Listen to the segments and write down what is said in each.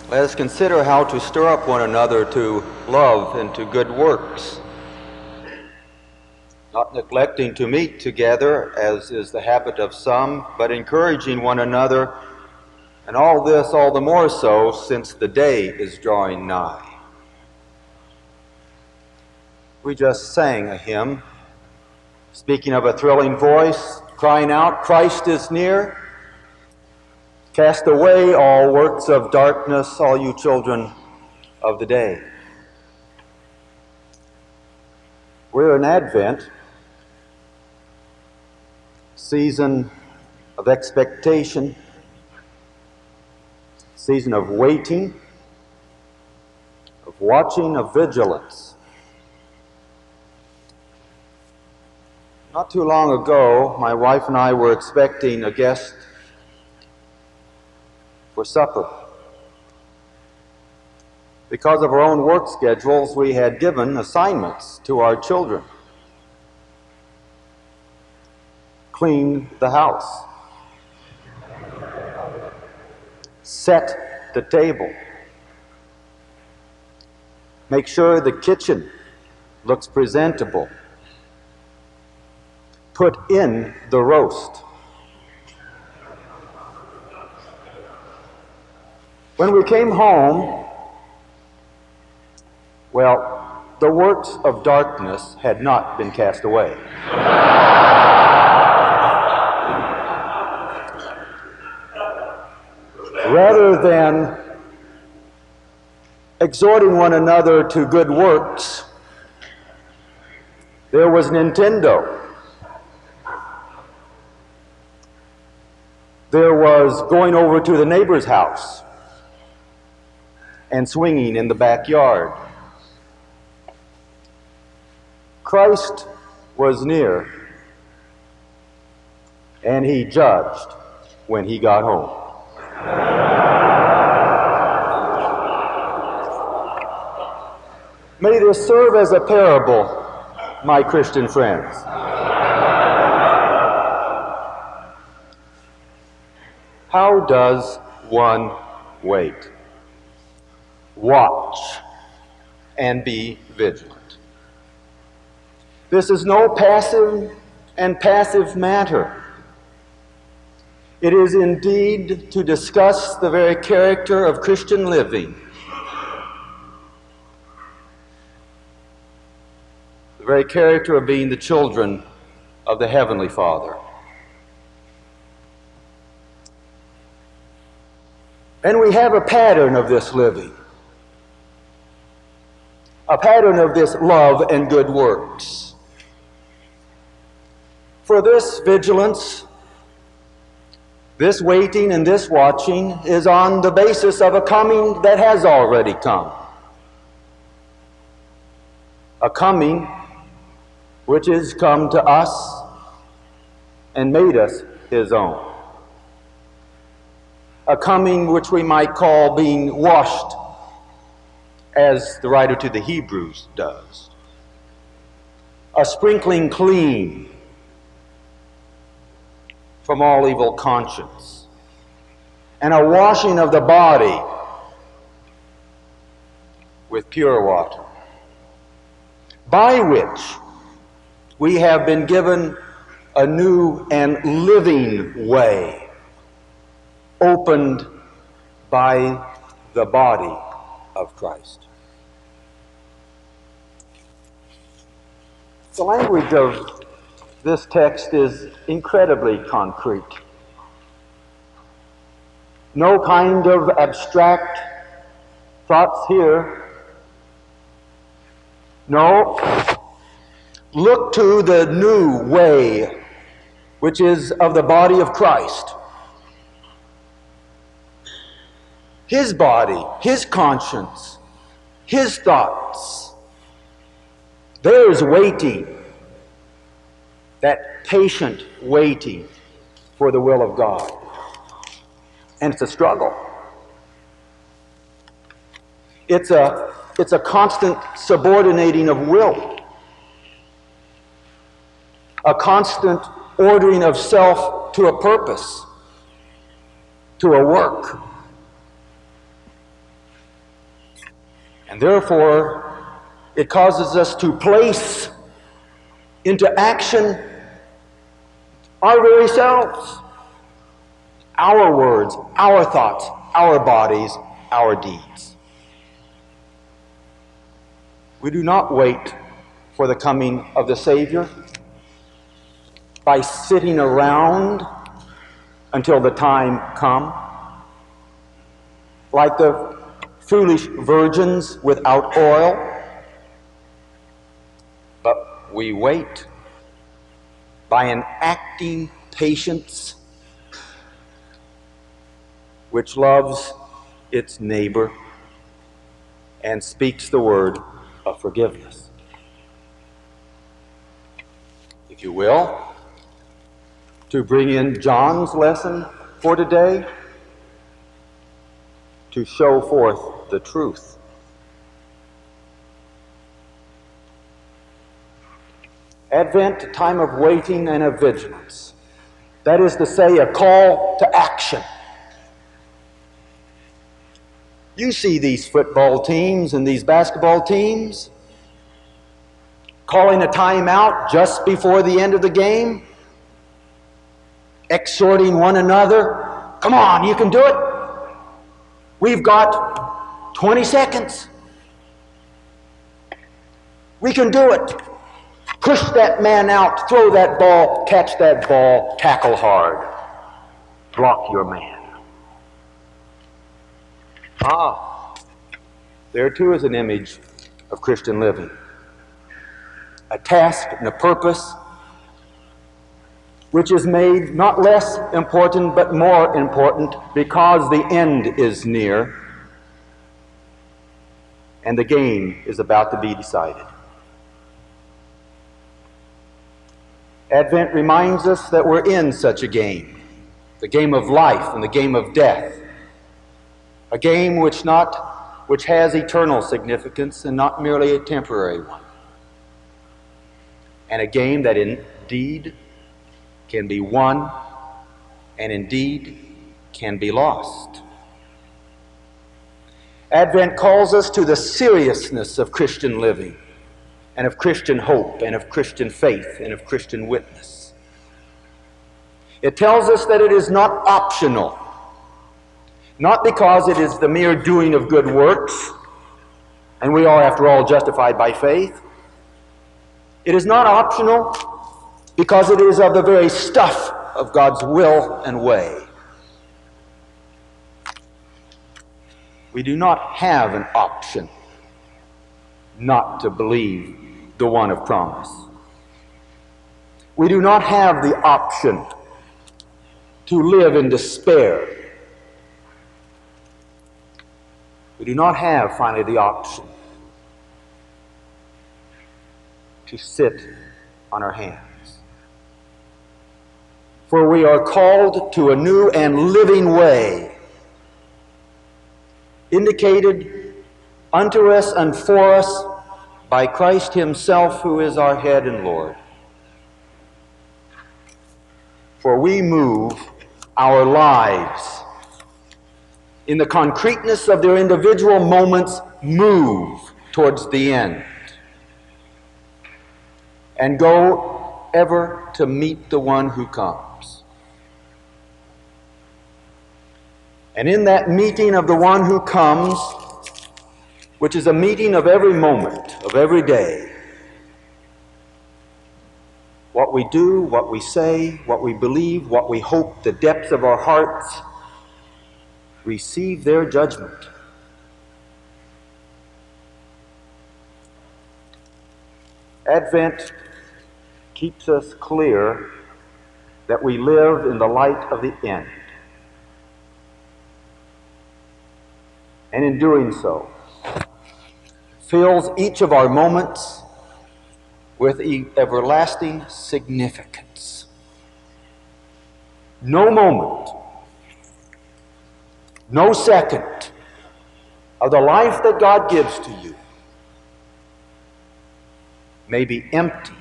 Let us consider how to stir up one another to love and to good works, not neglecting to meet together, as is the habit of some, but encouraging one another, and all this all the more so since the day is drawing nigh. We just sang a hymn, speaking of a thrilling voice, crying out, "Christ is near. Cast away all works of darkness, all you children of the day." We're in Advent, season of expectation, season of waiting, of watching, of vigilance. Not too long ago, my wife and I were expecting a guest for supper. Because of our own work schedules, we had given assignments to our children. Clean the house. Set the table. Make sure the kitchen looks presentable. Put in the roast. When we came home, well, the works of darkness had not been cast away. Rather than exhorting one another to good works, there was Nintendo. There was going over to the neighbor's house and swinging in the backyard. Christ was near, and he judged when he got home. May this serve as a parable, my Christian friends. How does one wait? Watch and be vigilant. This is no passive matter. It is indeed to discuss the very character of Christian living, the very character of being the children of the Heavenly Father. And we have a pattern of this living, a pattern of this love and good works. For this vigilance, this waiting and this watching is on the basis of a coming that has already come. A coming which has come to us and made us his own. A coming which we might call being washed, as the writer to the Hebrews does. A sprinkling clean from all evil conscience, and a washing of the body with pure water, by which we have been given a new and living way, opened by the body of Christ. The language of this text is incredibly concrete. No kind of abstract thoughts here. No. Look to the new way, which is of the body of Christ. His body, his conscience, his thoughts. There's waiting, that patient waiting for the will of God. And it's a struggle. It's a constant subordinating of will. A constant ordering of self to a purpose, to a work. And therefore, it causes us to place into action our very selves, our words, our thoughts, our bodies, our deeds. We do not wait for the coming of the Savior by sitting around until the time come, like the foolish virgins without oil, but we wait by an acting patience which loves its neighbor and speaks the word of forgiveness. If you will, to bring in John's lesson for today, to show forth the truth. Advent, a time of waiting and of vigilance. That is to say, a call to action. You see these football teams and these basketball teams calling a timeout just before the end of the game, exhorting one another, come on, you can do it. We've got 20 seconds. We can do it. Push that man out, throw that ball, catch that ball, tackle hard. Block your man. There too is an image of Christian living. A task and a purpose which is made not less important but more important because the end is near and the game is about to be decided. Advent reminds us that we're in such a game, the game of life and the game of death, a game which has eternal significance and not merely a temporary one, and a game that indeed can be won and indeed can be lost. Advent calls us to the seriousness of Christian living and of Christian hope and of Christian faith and of Christian witness. It tells us that it is not optional, not because it is the mere doing of good works, and we are, after all, justified by faith. It is not optional because it is of the very stuff of God's will and way. We do not have an option not to believe the one of promise. We do not have the option to live in despair. We do not have, finally, the option to sit on our hands. For we are called to a new and living way, indicated unto us and for us by Christ Himself, who is our head and Lord. For we move our lives in the concreteness of their individual moments, move towards the end and go ever to meet the one who comes. And in that meeting of the one who comes, which is a meeting of every moment, of every day, what we do, what we say, what we believe, what we hope, the depths of our hearts, receive their judgment. Advent keeps us clear that we live in the light of the end. And in doing so, fills each of our moments with everlasting significance. No moment, no second of the life that God gives to you may be emptied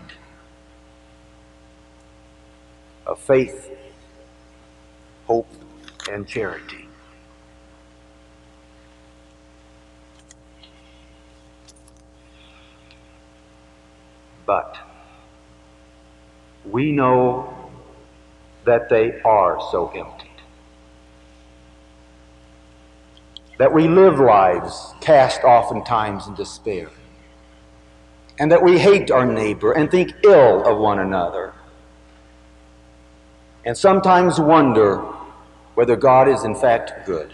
of faith, hope, and charity. But we know that they are so emptied. That we live lives cast oftentimes in despair. And that we hate our neighbor and think ill of one another. And sometimes wonder whether God is in fact good.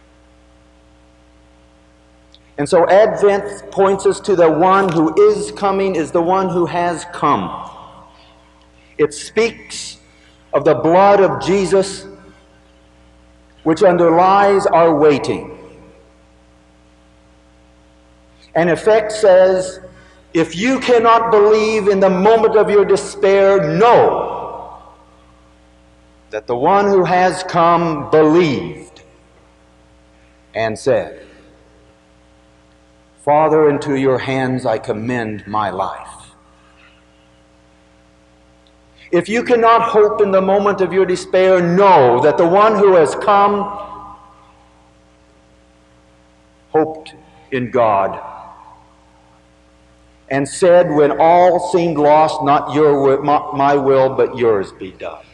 And so Advent points us to the one who is coming is the one who has come. It speaks of the blood of Jesus which underlies our waiting. And in effect says, if you cannot believe in the moment of your despair, know that the one who has come believed and said, Father, into your hands I commend my life. If you cannot hope in the moment of your despair, know that the one who has come hoped in God and said, when all seemed lost, not my will, but yours be done.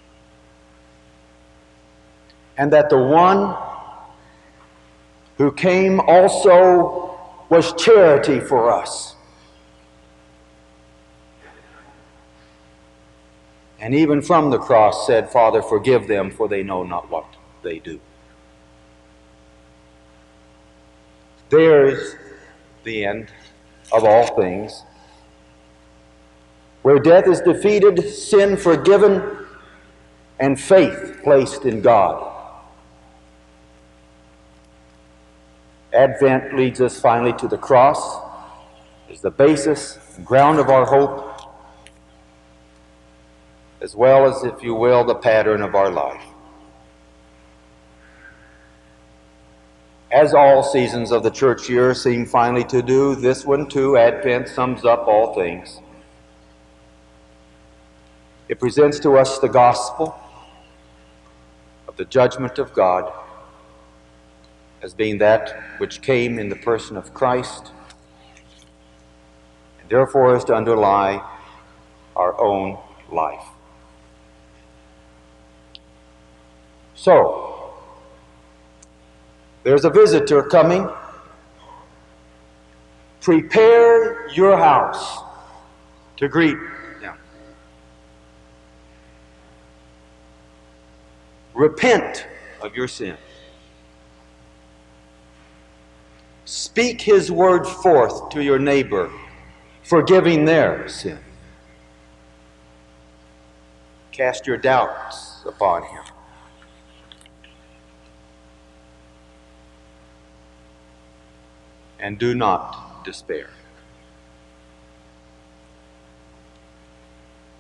And that the one who came also was charity for us. And even from the cross said, Father, forgive them, for they know not what they do. There's the end of all things, where death is defeated, sin forgiven, and faith placed in God. Advent leads us finally to the cross as the basis and ground of our hope, as well as, if you will, the pattern of our life. As all seasons of the church year seem finally to do, this one too, Advent, sums up all things. It presents to us the gospel of the judgment of God as being that which came in the person of Christ, and therefore is to underlie our own life. So, there's a visitor coming. Prepare your house to greet him. Repent of your sin. Speak his word forth to your neighbor, forgiving their sin. Cast your doubts upon him. And do not despair.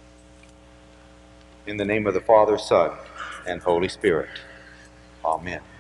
In the name of the Father, Son, and Holy Spirit. Amen.